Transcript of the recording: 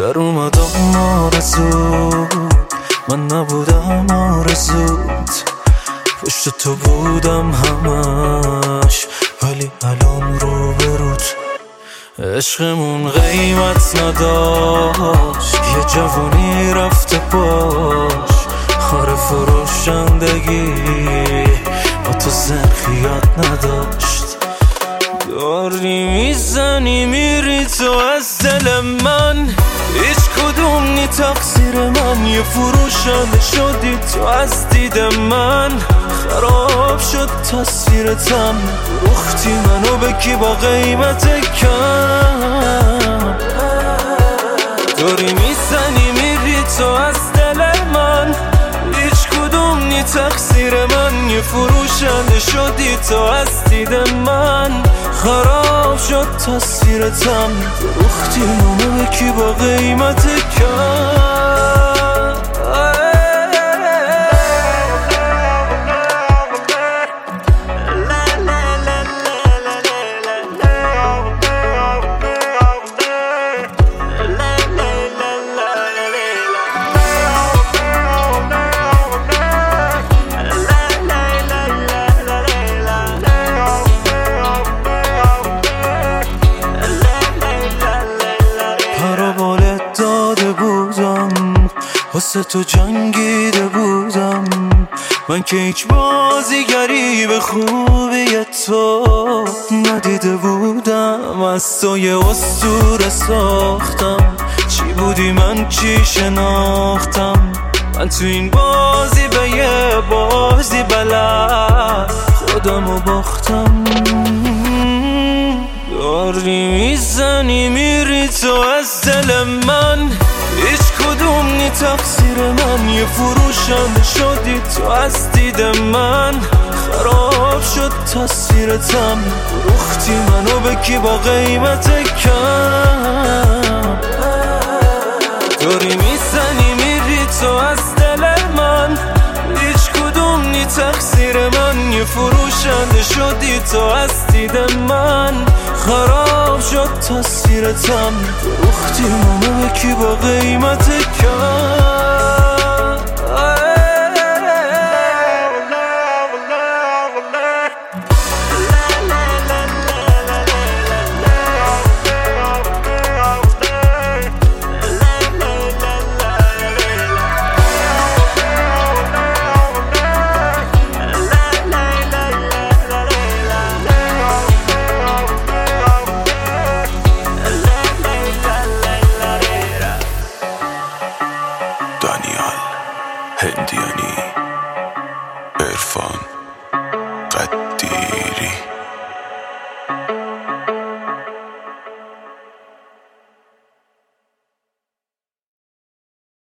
در اومدم آرزود، من نبودم آرزود، پشت تو بودم همش، ولی الان رو برود. عشقمون قیمت نداشت، یه جوانی رفته باش، خار فروشندگی با تو زرخیات نداشت. داری میزنی میری تو از دل من، هیچ کدوم نی تقصیر من، یه فروشنده شدی تو از دید من. خراب شد تصویرتم، فروختی منو به کی با قیمت کم. داری میزنی میری تو از دل من، هیچ کدوم نی تقصیر من، یه فروشنده شدی تو از دید من. خراب شد تصویرتم، فروختی منو به کی با قیمت کم. داده بودم واسه تو جنگیده بودم، من که هیچ بازیگری به خوبی تو ندیده بودم. از تو یه اسطوره ساختم، چی بودی من چی شناختم. من تو این بازی به یه بازی بلد خودمو باختم. داری میزنی میری تو از دل من، هیچ کدوم نی تقصیر من، یه فروشنده شدی تو از دید من. خراب شد تصویرتم، فروختی منو به کی با قیمت کم. داری میزنی میری تو از دل من، هیچ کدوم نی تقصیر من، یه فروشنده شدی تو از دید من. خراب شد تصویرتم، فروختی منو به کی با قیمت کم. دانیال هندیانی